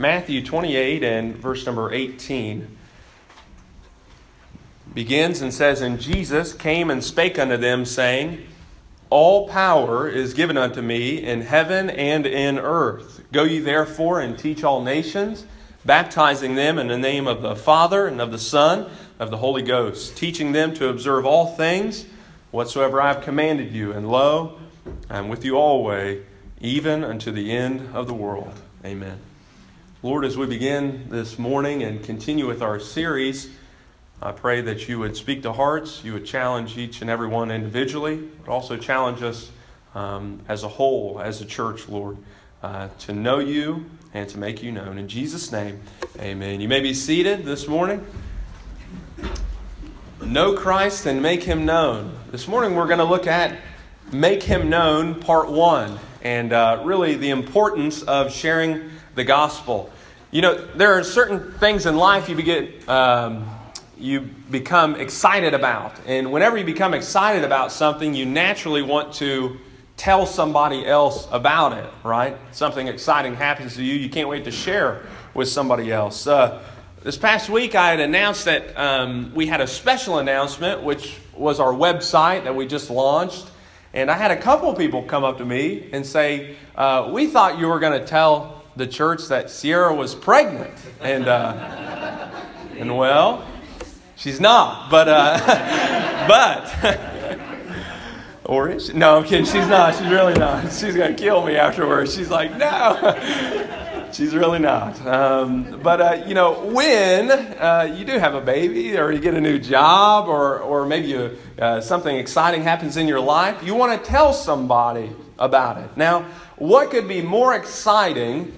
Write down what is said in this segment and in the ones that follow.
Matthew 28 and verse number 18 begins and says, "And Jesus came and spake unto them, saying, All power is given unto me in heaven and in earth. Go ye therefore and teach all nations, baptizing them in the name of the Father and of the Son, and of the Holy Ghost, teaching them to observe all things whatsoever I have commanded you. And lo, I am with you always, even unto the end of the world." Amen. Lord, as we begin this morning and continue with our series, I pray that you would speak to hearts, you would challenge each and every one individually, but also challenge us as a whole, as a church, Lord, to know you and to make you known. In Jesus' name, amen. You may be seated this morning. Know Christ and make Him known. This morning we're going to look at Make Him Known, Part 1, and really the importance of sharing the gospel. You know, there are certain things in life you become excited about. And whenever you become excited about something, you naturally want to tell somebody else about it, right? Something exciting happens to you, you can't wait to share with somebody else. This past week I had announced that we had a special announcement, which was our website that we just launched. And I had a couple of people come up to me and say, we thought you were going to tell the church that Sierra was pregnant. And well, she's not, but or is she? No, I'm kidding. She's not. She's really not. She's going to kill me afterwards. She's like, no, she's really not. But when you do have a baby, or you get a new job, or maybe something exciting happens in your life, you want to tell somebody about it. Now, what could be more exciting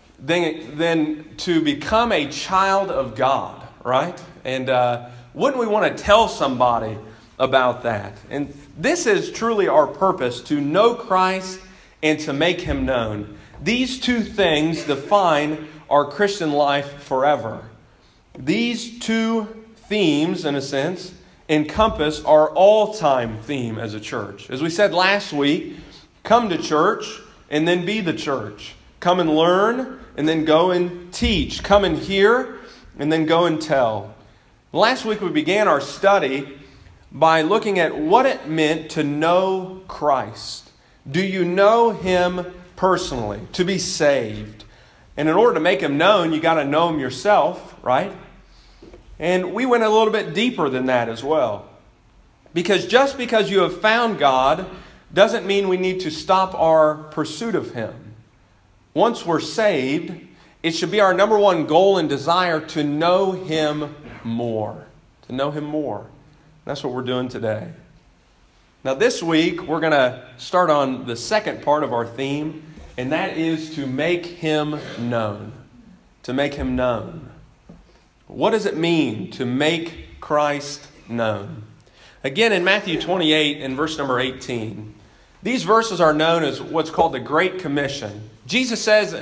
than to become a child of God, right? And wouldn't we want to tell somebody about that? And this is truly our purpose, to know Christ and to make Him known. These two things define our Christian life forever. These two themes, in a sense, encompass our all-time theme as a church. As we said last week, come to church and then be the church. Come and learn and then go and teach. Come and hear and then go and tell. Last week we began our study by looking at what it meant to know Christ. Do you know Him personally? To be saved. And in order to make Him known, you got to know Him yourself, right? And we went a little bit deeper than that as well. Because just because you have found God doesn't mean we need to stop our pursuit of Him. Once we're saved, it should be our number one goal and desire to know Him more. To know Him more. That's what we're doing today. Now this week, we're going to start on the second part of our theme, and that is to make Him known. To make Him known. What does it mean to make Christ known? Again, in Matthew 28 and verse number 18, these verses are known as what's called the Great Commission. Jesus says,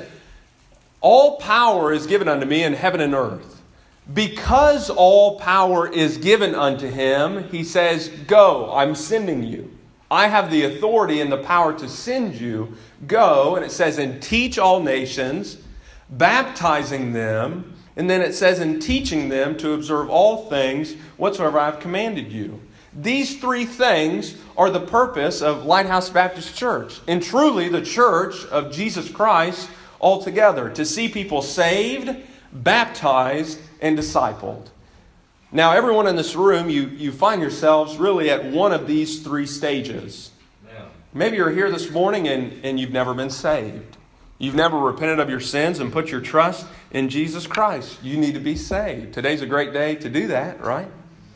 "All power is given unto me in heaven and earth." Because all power is given unto Him, He says, "Go, I'm sending you. I have the authority and the power to send you. Go," and it says, "and teach all nations, baptizing them," and then it says, "and teaching them to observe all things whatsoever I have commanded you." These three things are the purpose of Lighthouse Baptist Church, and truly the church of Jesus Christ altogether, to see people saved, baptized, and discipled. Now, everyone in this room, you find yourselves really at one of these three stages. Yeah. Maybe you're here this morning and you've never been saved. You've never repented of your sins and put your trust in Jesus Christ. You need to be saved. Today's a great day to do that, right?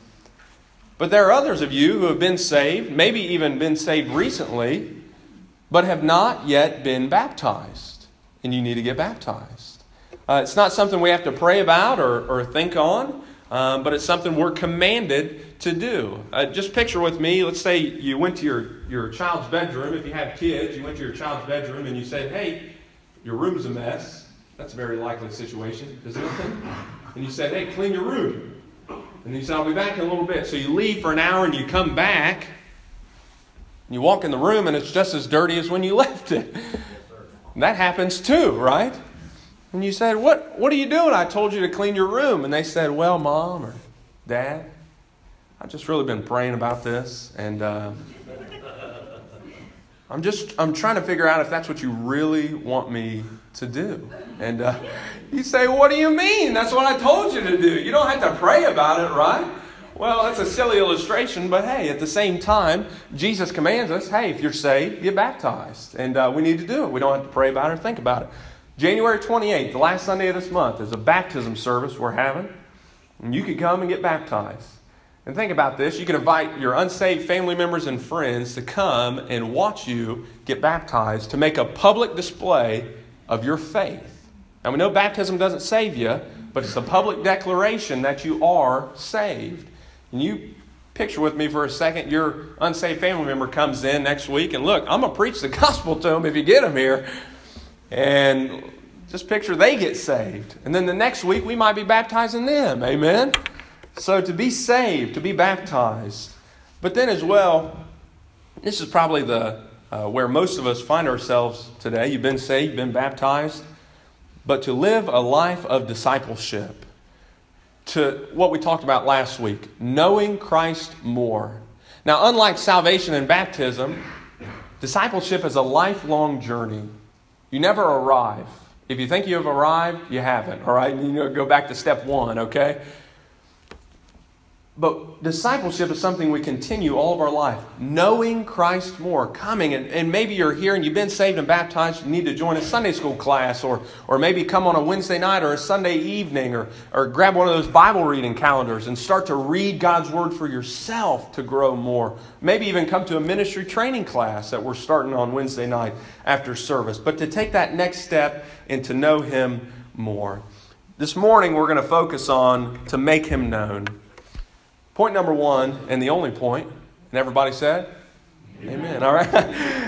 But there are others of you who have been saved, maybe even been saved recently, but have not yet been baptized. And you need to get baptized. It's not something we have to pray about or think on, but it's something we're commanded to do. Just picture with me, let's say you went to your child's bedroom. If you have kids, you went to your child's bedroom and you said, "Hey, your room's a mess." That's a very likely situation, isn't it? And you said, "Hey, clean your room." And you said, "I'll be back in a little bit." So you leave for an hour and you come back. And you walk in the room and it's just as dirty as when you left it. That happens too, right? And you said, what are you doing? I told you to clean your room. And they said, well, Mom or Dad, I've just really been praying about this. And I'm trying to figure out if that's what you really want me to do. And you say, what do you mean? That's what I told you to do. You don't have to pray about it, right? Well, that's a silly illustration, but hey, at the same time, Jesus commands us, hey, if you're saved, get baptized. And we need to do it. We don't have to pray about it or think about it. January 28th, the last Sunday of this month, is a baptism service we're having. And you can come and get baptized. And think about this. You can invite your unsaved family members and friends to come and watch you get baptized to make a public display of your faith. Now, we know baptism doesn't save you, but it's a public declaration that you are saved. And you picture with me for a second, your unsaved family member comes in next week, and look, I'm going to preach the gospel to them if you get them here. And just picture they get saved. And then the next week, we might be baptizing them. Amen? So to be saved, to be baptized. But then as well, this is probably where most of us find ourselves today. You've been saved, you've been baptized. But to live a life of discipleship. To what we talked about last week, knowing Christ more. Now, unlike salvation and baptism, discipleship is a lifelong journey. You never arrive. If you think you have arrived, you haven't. All right, you go back to step one. Okay. But discipleship is something we continue all of our life. Knowing Christ more. Coming. And maybe you're here and you've been saved and baptized. You need to join a Sunday school class. Or maybe come on a Wednesday night or a Sunday evening. Or grab one of those Bible reading calendars and start to read God's Word for yourself to grow more. Maybe even come to a ministry training class that we're starting on Wednesday night after service. But to take that next step and to know Him more. This morning we're going to focus on to make Him known. Point number one, and the only point, and everybody said? Amen. All right.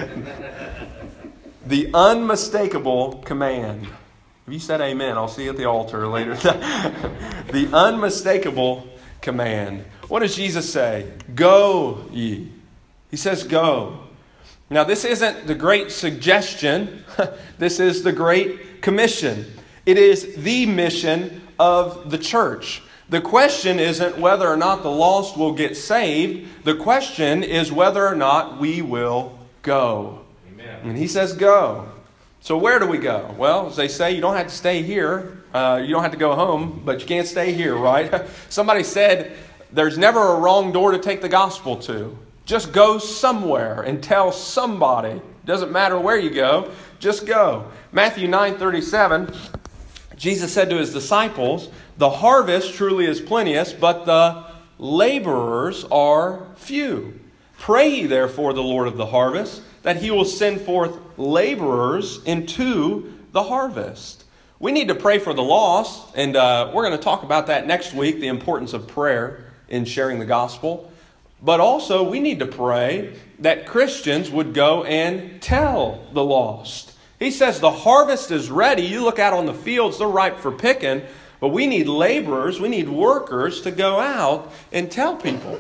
The unmistakable command. If you said amen, I'll see you at the altar later. The unmistakable command. What does Jesus say? Go ye. He says go. Now this isn't the great suggestion. This is the great commission. It is the mission of the church. The question isn't whether or not the lost will get saved. The question is whether or not we will go. Amen. And He says go. So where do we go? Well, as they say, you don't have to stay here. You don't have to go home, but you can't stay here, right? Somebody said there's never a wrong door to take the gospel to. Just go somewhere and tell somebody. Doesn't matter where you go, just go. Matthew 9:37, Jesus said to His disciples, the harvest truly is plenteous, but the laborers are few. Pray ye therefore the Lord of the harvest, that He will send forth laborers into the harvest. We need to pray for the lost, and we're going to talk about that next week, the importance of prayer in sharing the gospel. But also, we need to pray that Christians would go and tell the lost. He says the harvest is ready. You look out on the fields, they're ripe for picking. But we need laborers, we need workers to go out and tell people.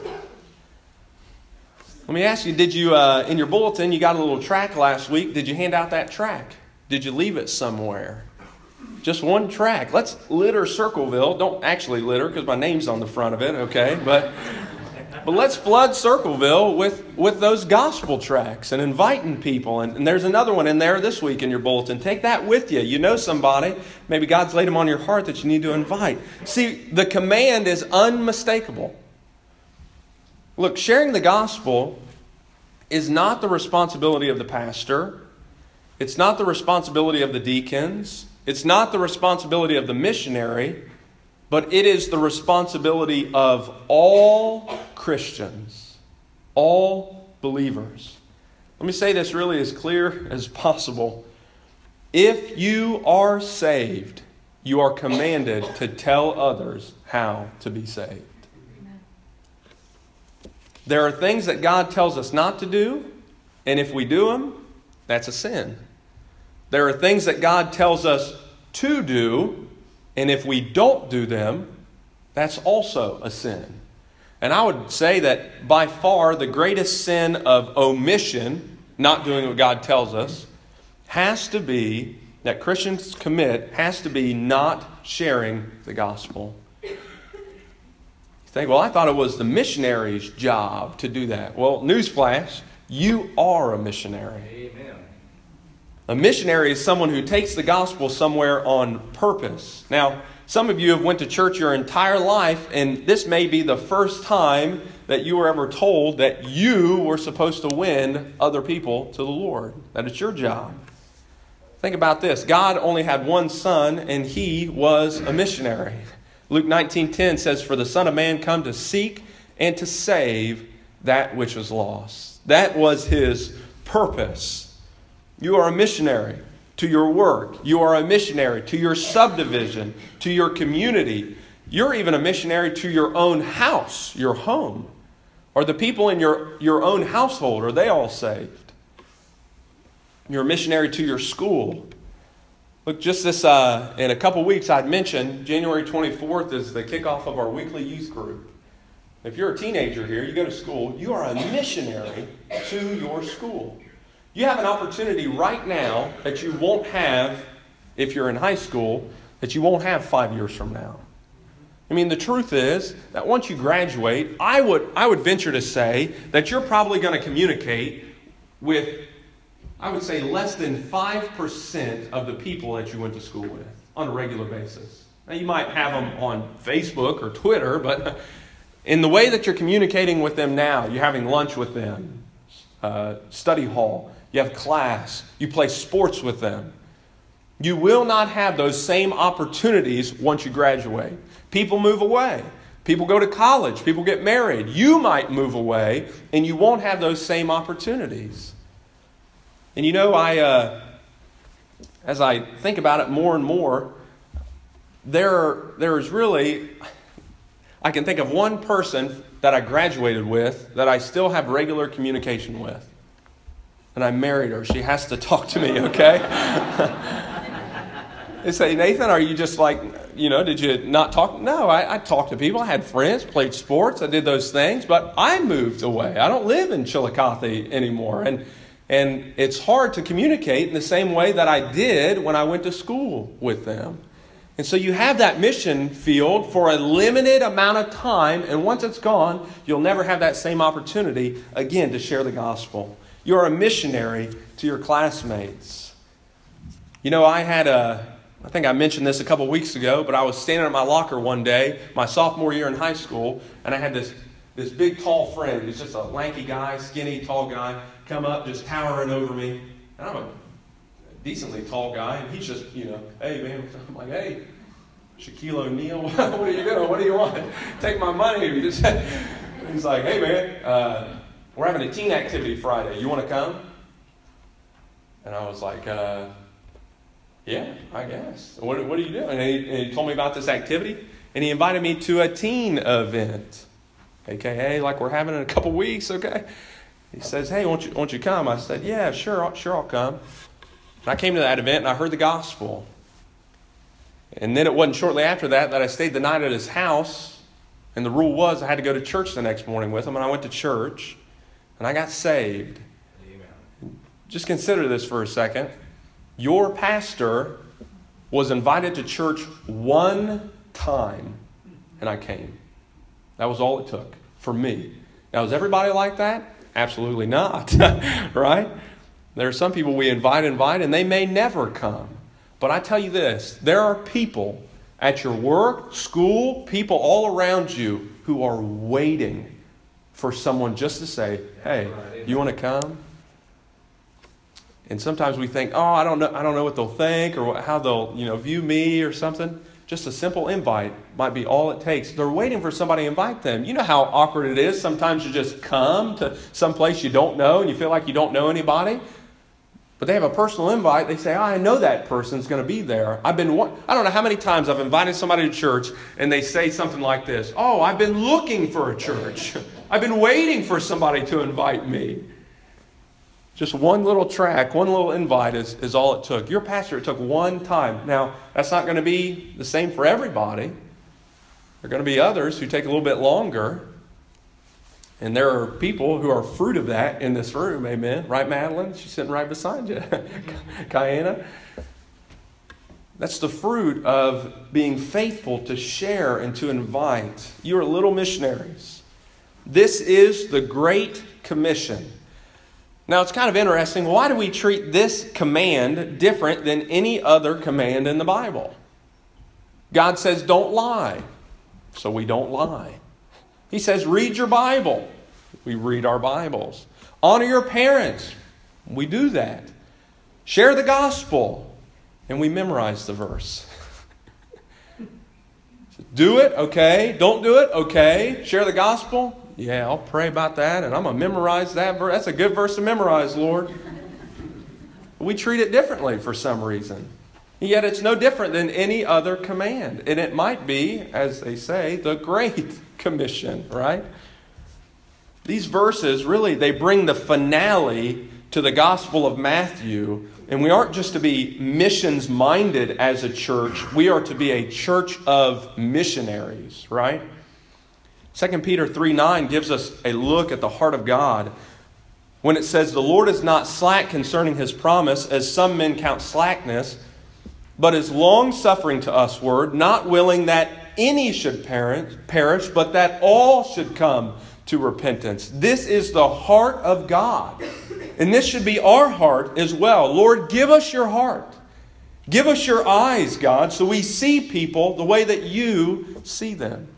Let me ask you, did you, in your bulletin, you got a little tract last week. Did you hand out that tract? Did you leave it somewhere? Just one tract. Let's litter Circleville. Don't actually litter because my name's on the front of it, okay? But let's flood Circleville with those gospel tracts and inviting people. And there's another one in there this week in your bulletin. Take that with you. You know somebody. Maybe God's laid them on your heart that you need to invite. See, the command is unmistakable. Look, sharing the gospel is not the responsibility of the pastor. It's not the responsibility of the deacons. It's not the responsibility of the missionary. But it is the responsibility of all Christians, all believers. Let me say this really as clear as possible. If you are saved, you are commanded to tell others how to be saved. There are things that God tells us not to do, and if we do them, that's a sin. There are things that God tells us to do, and if we don't do them, that's also a sin. And I would say that by far the greatest sin of omission, not doing what God tells us, has to be that Christians commit has to be not sharing the gospel. You think, well, I thought it was the missionary's job to do that. Well, newsflash, you are a missionary. Amen. A missionary is someone who takes the gospel somewhere on purpose. Now, some of you have went to church your entire life, and this may be the first time that you were ever told that you were supposed to win other people to the Lord, that it's your job. Think about this. God only had one son, and he was a missionary. Luke 19:10 says, "For the Son of Man come to seek and to save that which was lost." That was his purpose. You are a missionary to your work. You are a missionary to your subdivision, to your community. You're even a missionary to your own house, your home. Are the people in your own household, are they all saved? You're a missionary to your school. Look, just this, in a couple weeks, I'd mentioned January 24th is the kickoff of our weekly youth group. If you're a teenager here, you go to school, you are a missionary to your school. You have an opportunity right now that you won't have if you're in high school, that you won't have 5 years from now. I mean, the truth is that once you graduate, I would venture to say that you're probably going to communicate with, I would say, less than 5% of the people that you went to school with on a regular basis. Now, you might have them on Facebook or Twitter, but in the way that you're communicating with them now, you're having lunch with them, study hall, you have class, you play sports with them. You will not have those same opportunities once you graduate. People move away. People go to college. People get married. You might move away, and you won't have those same opportunities. And you know, as I think about it more and more, there is really, I can think of one person that I graduated with that I still have regular communication with. And I married her. She has to talk to me, okay? They say, "Nathan, are you just like, did you not talk?" No, I talked to people. I had friends, played sports. I did those things. But I moved away. I don't live in Chillicothe anymore. And it's hard to communicate in the same way that I did when I went to school with them. And so you have that mission field for a limited amount of time. And once it's gone, you'll never have that same opportunity again to share the gospel. You're a missionary to your classmates. I think I mentioned this a couple weeks ago, but I was standing at my locker one day, my sophomore year in high school, and I had this big, tall friend. He's just a lanky guy, skinny, tall guy, come up, just towering over me. And I'm a decently tall guy, and he's just, "Hey, man." I'm like, "Hey, Shaquille O'Neal, what are you doing? What do you want? Take my money." He's like, "Hey, man, we're having a teen activity Friday. You want to come?" And I was like, "Yeah, I guess. What are you doing?" And he told me about this activity, and he invited me to a teen event, aka like we're having in a couple weeks. Okay, he says, "Hey, won't you come?" I said, "Yeah, sure, I'll come." And I came to that event and I heard the gospel. And then it wasn't shortly after that I stayed the night at his house, and the rule was I had to go to church the next morning with him, and I went to church, and I got saved. Amen. Just consider this for a second. Your pastor was invited to church one time, and I came. That was all it took for me. Now, is everybody like that? Absolutely not, right? There are some people we invite, and they may never come. But I tell you this, there are people at your work, school, people all around you who are waiting for someone just to say, "Hey, you want to come?" And sometimes we think, "Oh, I don't know what they'll think or how they'll, view me or something." Just a simple invite might be all it takes. They're waiting for somebody to invite them. You know how awkward it is sometimes to just come to some place you don't know and you feel like you don't know anybody. But they have a personal invite. They say, "Oh, I know that person's going to be there. I don't know how many times I've invited somebody to church and they say something like this. "Oh, I've been looking for a church. I've been waiting for somebody to invite me." Just one little track, one little invite is all it took. Your pastor, it took one time. Now, that's not going to be the same for everybody. There are going to be others who take a little bit longer. And there are people who are fruit of that in this room, amen. Right, Madeline? She's sitting right beside you. Kiana. That's the fruit of being faithful to share and to invite. You are little missionaries. This is the Great Commission. Now, it's kind of interesting. Why do we treat this command different than any other command in the Bible? God says, don't lie. So we don't lie. He says, read your Bible. We read our Bibles. Honor your parents. We do that. Share the gospel. And we memorize the verse. Do it? Okay. Don't do it? Okay. Share the gospel? Yeah, I'll pray about that and I'm going to memorize that verse. That's a good verse to memorize, Lord. We treat it differently for some reason. Yet it's no different than any other command. And it might be, as they say, the Great Commission, right? These verses, really, they bring the finale to the Gospel of Matthew. And we aren't just to be missions-minded as a church. We are to be a church of missionaries, right? 2 Peter 3:9 gives us a look at the heart of God when it says, the Lord is not slack concerning His promise, as some men count slackness, but is long-suffering to usward, not willing that any should perish, but that all should come to repentance. This is the heart of God. And this should be our heart as well. Lord, give us your heart. Give us your eyes, God, so we see people the way that you see them.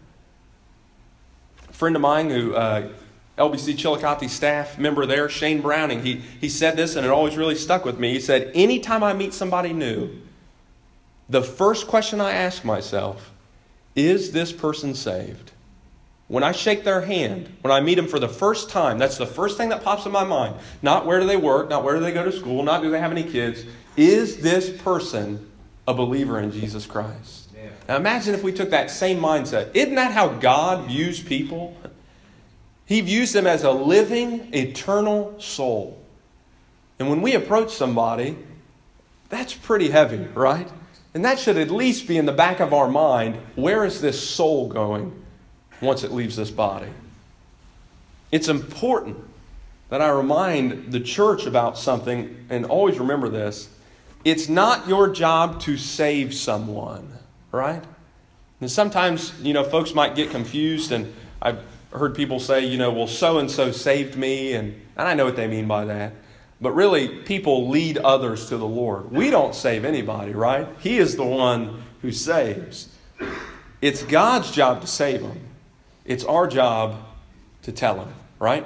A friend of mine who, LBC Chillicothe staff member there, Shane Browning, he said this and it always really stuck with me. He said, anytime I meet somebody new, the first question I ask myself, is this person saved? When I shake their hand, when I meet them for the first time, that's the first thing that pops in my mind. Not where do they work, not where do they go to school, not do they have any kids. Is this person a believer in Jesus Christ? Yeah. Now imagine if we took that same mindset. Isn't that how God views people? He views them as a living, eternal soul. And when we approach somebody, that's pretty heavy, right? And that should at least be in the back of our mind. Where is this soul going once it leaves this body? It's important that I remind the church about something, and always remember this. It's not your job to save someone, right? And sometimes, folks might get confused, and I've heard people say, well, so-and-so saved me, and I know what they mean by that. But really, people lead others to the Lord. We don't save anybody, right? He is the one who saves. It's God's job to save them. It's our job to tell them, right?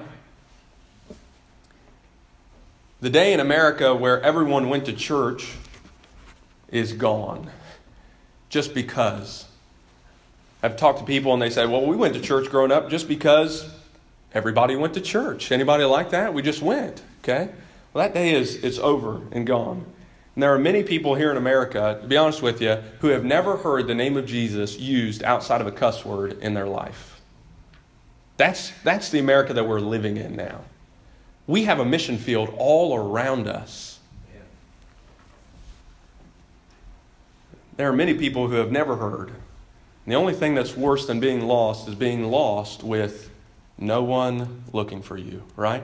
The day in America where everyone went to church is gone. Just because. I've talked to people and they say, well, we went to church growing up just because everybody went to church. Anybody like that? We just went, okay? Well, that day it's over and gone. And there are many people here in America, to be honest with you, who have never heard the name of Jesus used outside of a cuss word in their life. That's the America that we're living in now. We have a mission field all around us. There are many people who have never heard. And the only thing that's worse than being lost is being lost with no one looking for you, right?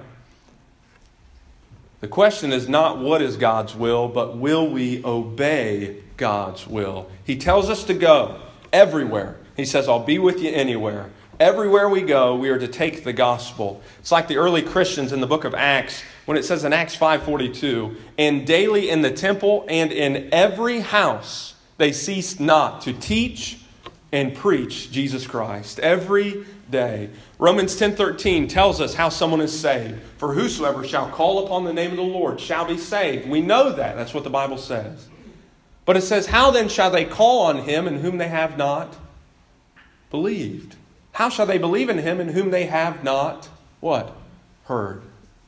The question is not what is God's will, but will we obey God's will? He tells us to go everywhere. He says, I'll be with you anywhere. Everywhere we go, we are to take the gospel. It's like the early Christians in the book of Acts, when it says in Acts 5:42, and daily in the temple and in every house they ceased not to teach and preach Jesus Christ. Every day. Romans 10:13 tells us how someone is saved. For whosoever shall call upon the name of the Lord shall be saved. We know that. That's what the Bible says. But it says, how then shall they call on him in whom they have not believed? How shall they believe in him in whom they have not, what? Heard.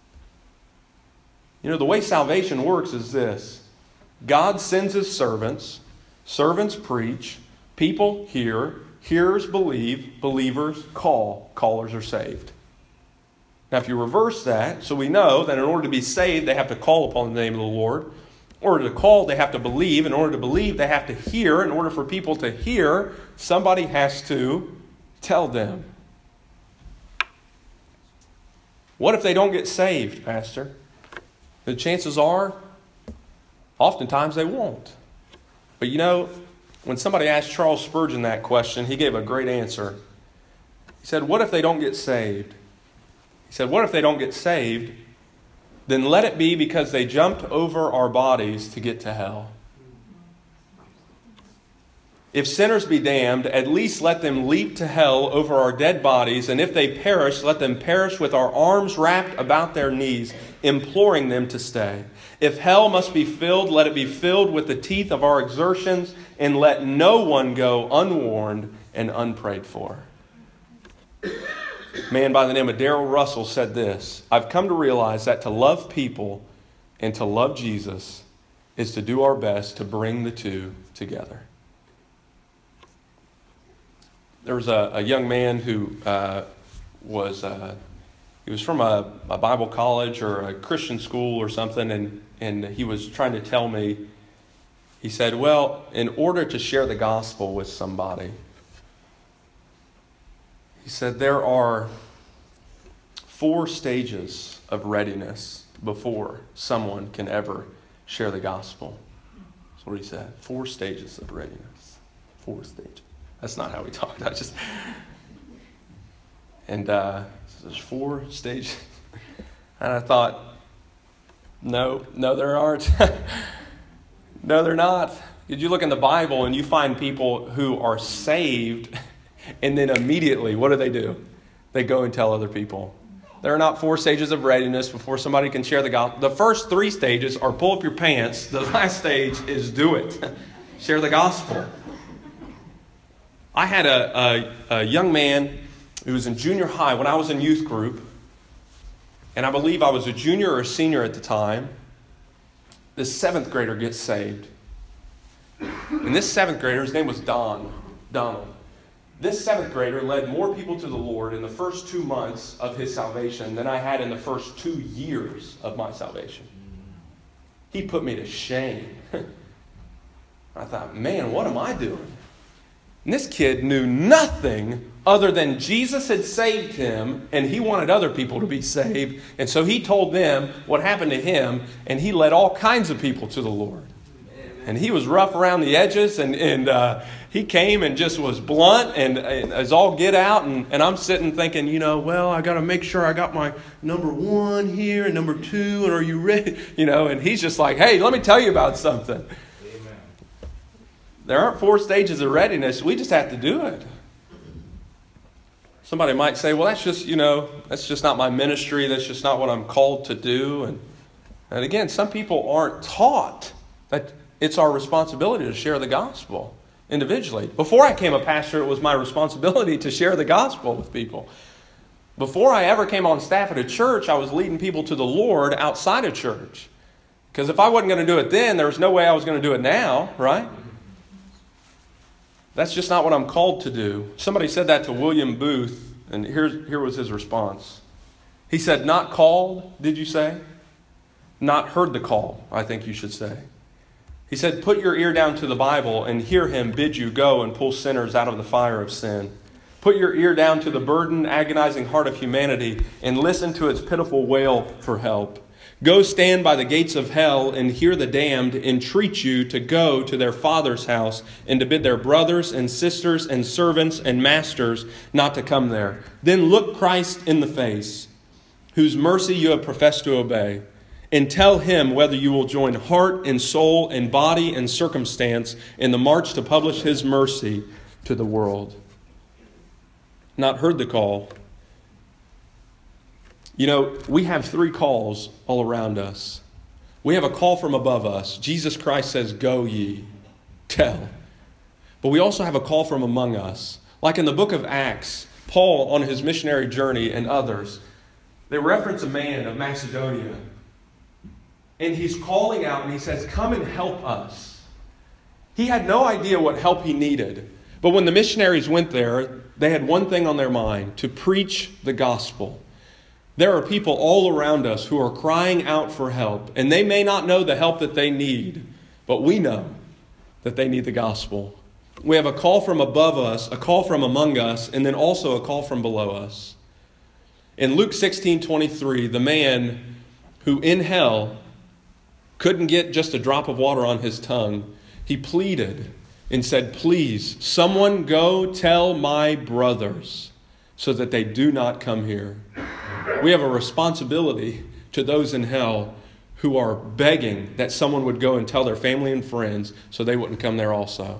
The way salvation works is this. God sends his servants. Servants preach. People hear. Hearers believe. Believers call. Callers are saved. Now if you reverse that, so we know that in order to be saved, they have to call upon the name of the Lord. In order to call, they have to believe. In order to believe, they have to hear. In order for people to hear, somebody has to tell them. What if they don't get saved, Pastor? The chances are, oftentimes they won't. But when somebody asked Charles Spurgeon that question, he gave a great answer. He said, what if they don't get saved? He said, what if they don't get saved? Then let it be because they jumped over our bodies to get to hell. If sinners be damned, at least let them leap to hell over our dead bodies, and if they perish, let them perish with our arms wrapped about their knees, imploring them to stay. If hell must be filled, let it be filled with the teeth of our exertions, and let no one go unwarned and unprayed for. A man by the name of Darrell Russell said this: I've come to realize that to love people and to love Jesus is to do our best to bring the two together. There was a young man who was from a Bible college or a Christian school or something, and he was trying to tell me, he said, well, in order to share the gospel with somebody, he said there are 4 stages of readiness before someone can ever share the gospel. That's what he said. 4 stages of readiness. 4 stages. That's not how we talked. There's 4 stages. And I thought, no, there aren't. No, they're not. Did you look in the Bible and you find people who are saved, and then immediately, what do? They go and tell other people. There are not 4 stages of readiness before somebody can share the gospel. The first 3 stages are pull up your pants. The last stage is do it. Share the gospel. I had a young man who was in junior high when I was in youth group, and I believe I was a junior or a senior at the time. This 7th grader gets saved. And this 7th grader, his name was Donald. This 7th grader led more people to the Lord in the first 2 months of his salvation than I had in the first 2 years of my salvation. He put me to shame. I thought, man, what am I doing? And this kid knew nothing other than Jesus had saved him, and he wanted other people to be saved. And so he told them what happened to him, and he led all kinds of people to the Lord. And he was rough around the edges, and he came and just was blunt and as all get out. And I'm sitting thinking, I got to make sure I got my number 1 here and number 2, and are you ready? And he's just like, hey, let me tell you about something. There aren't 4 stages of readiness. We just have to do it. Somebody might say, well, that's just not my ministry. That's just not what I'm called to do. And again, some people aren't taught that it's our responsibility to share the gospel individually. Before I became a pastor, it was my responsibility to share the gospel with people. Before I ever came on staff at a church, I was leading people to the Lord outside of church. Because if I wasn't going to do it then, there was no way I was going to do it now, right? That's just not what I'm called to do. Somebody said that to William Booth, and here was his response. He said, not called, did you say? Not heard the call, I think you should say. He said, put your ear down to the Bible and hear him bid you go and pull sinners out of the fire of sin. Put your ear down to the burdened, agonizing heart of humanity and listen to its pitiful wail for help. Go stand by the gates of hell and hear the damned entreat you to go to their Father's house and to bid their brothers and sisters and servants and masters not to come there. Then look Christ in the face, whose mercy you have professed to obey, and tell him whether you will join heart and soul and body and circumstance in the march to publish his mercy to the world. Not heard the call. We have 3 calls all around us. We have a call from above us. Jesus Christ says, go ye, tell. But we also have a call from among us. Like in the book of Acts, Paul on his missionary journey and others, they reference a man of Macedonia. And he's calling out and he says, come and help us. He had no idea what help he needed. But when the missionaries went there, they had one thing on their mind: to preach the gospel. There are people all around us who are crying out for help, and they may not know the help that they need, but we know that they need the gospel. We have a call from above us, a call from among us, and then also a call from below us. In Luke 16:23, the man who in hell couldn't get just a drop of water on his tongue, He pleaded and said, "Please, someone go tell my brothers so that they do not come here." We have a responsibility to those in hell who are begging that someone would go and tell their family and friends so they wouldn't come there also.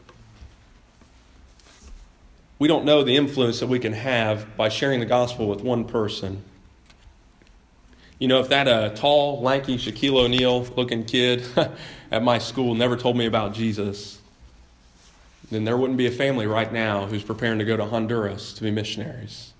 We don't know the influence that we can have by sharing the gospel with one person. You know, if that tall, lanky, Shaquille O'Neal looking kid at my school never told me about Jesus, then there wouldn't be a family right now who's preparing to go to Honduras to be missionaries.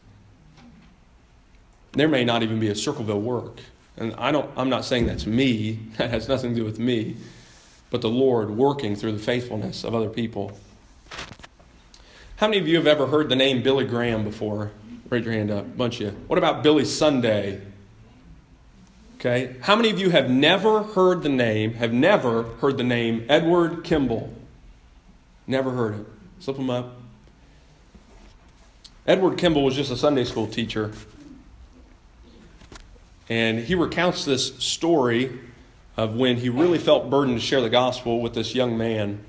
There may not even be a Circleville work. And I'm not saying that's me. That has nothing to do with me. But the Lord working through the faithfulness of other people. How many of you have ever heard the name Billy Graham before? Raise your hand up. A bunch of you. What about Billy Sunday? Okay. How many of you have never heard the name Edward Kimball? Never heard it. Slip them up. Edward Kimball was just a Sunday school teacher. And he recounts this story of when he really felt burdened to share the gospel with this young man.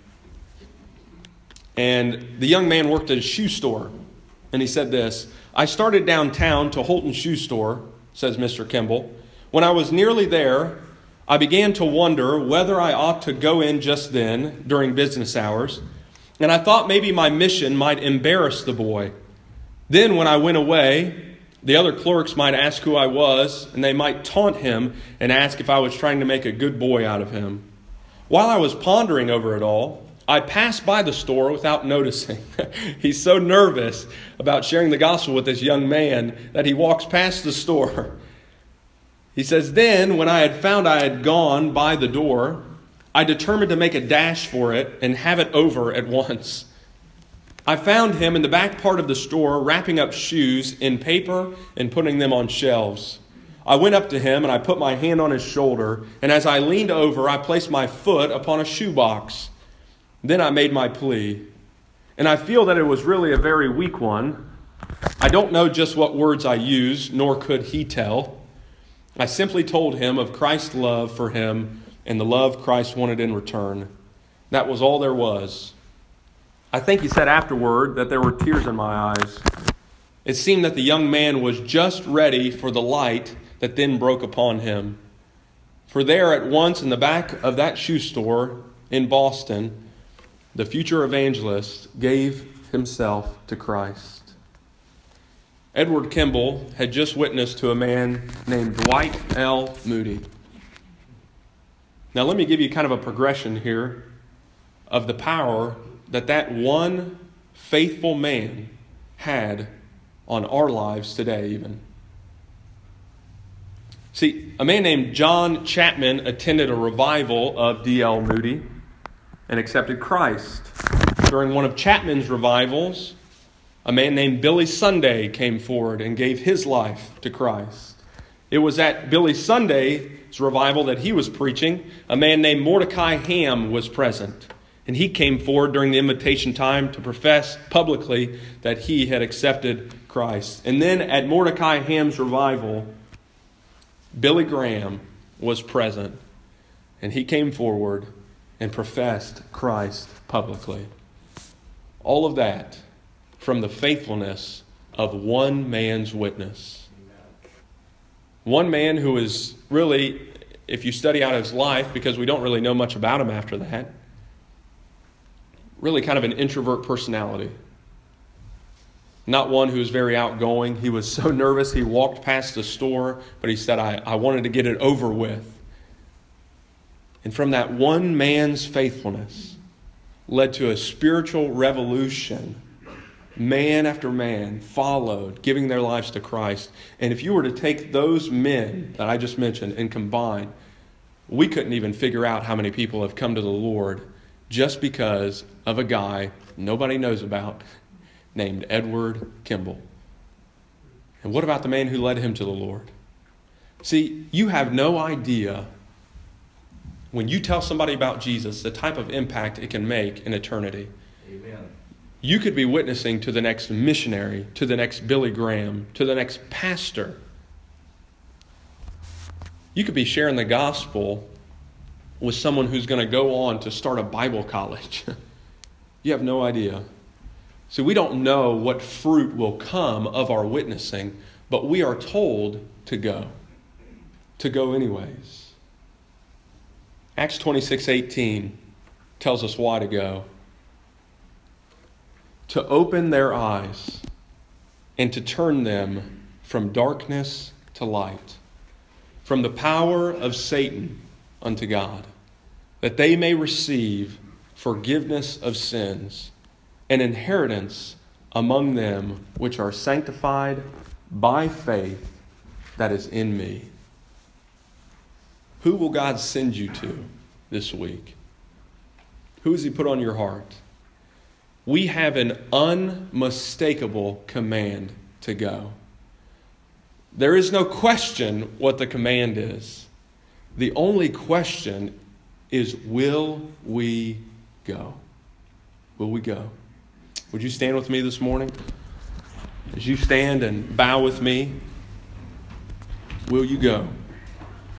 And the young man worked at a shoe store. And he said this, "I started downtown to Holton Shoe Store," says Mr. Kimball. "When I was nearly there, I began to wonder whether I ought to go in just then during business hours. And I thought maybe my mission might embarrass the boy. Then when I went away, the other clerks might ask who I was, and they might taunt him and ask if I was trying to make a good boy out of him. While I was pondering over it all, I passed by the store without noticing." He's so nervous about sharing the gospel with this young man that he walks past the store. He says, "Then, when I had found I had gone by the door, I determined to make a dash for it and have it over at once. I found him in the back part of the store wrapping up shoes in paper and putting them on shelves. I went up to him and I put my hand on his shoulder, and as I leaned over, I placed my foot upon a shoebox. Then I made my plea, and I feel that it was really a very weak one. I don't know just what words I used, nor could he tell. I simply told him of Christ's love for him and the love Christ wanted in return. That was all there was. I think he said afterward that there were tears in my eyes. It seemed that the young man was just ready for the light that then broke upon him. For there at once in the back of that shoe store in Boston, the future evangelist gave himself to Christ." Edward Kimball had just witnessed to a man named Dwight L. Moody. Now let me give you kind of a progression here of the power that one faithful man had on our lives today even. See, a man named John Chapman attended a revival of D.L. Moody and accepted Christ. During one of Chapman's revivals, a man named Billy Sunday came forward and gave his life to Christ. It was at Billy Sunday's revival that he was preaching. A man named Mordecai Ham was present. And he came forward during the invitation time to profess publicly that he had accepted Christ. And then at Mordecai Ham's revival, Billy Graham was present. And he came forward and professed Christ publicly. All of that from the faithfulness of one man's witness. One man who is really, if you study out his life, because we don't really know much about him after that, really kind of an introvert personality. Not one who was very outgoing. He was so nervous he walked past the store, but he said, I wanted to get it over with. And from that one man's faithfulness led to a spiritual revolution. Man after man followed, giving their lives to Christ. And if you were to take those men that I just mentioned and combine, we couldn't even figure out how many people have come to the Lord just because of a guy nobody knows about named Edward Kimball. And what about the man who led him to the Lord? See, you have no idea when you tell somebody about Jesus the type of impact it can make in eternity. Amen. You could be witnessing to the next missionary, to the next Billy Graham, to the next pastor. You could be sharing the gospel with someone who's going to go on to start a Bible college. You have no idea. So we don't know what fruit will come of our witnessing, but we are told to go anyways. Acts 26:18 tells us why to go. To open their eyes and to turn them from darkness to light, from the power of Satan unto God, that they may receive forgiveness of sins, an inheritance among them which are sanctified by faith that is in me. Who will God send you to this week? Who has He put on your heart? We have an unmistakable command to go. There is no question what the command is. The only question is, will we go? Will we go? Would you stand with me this morning? As you stand and bow with me, will you go?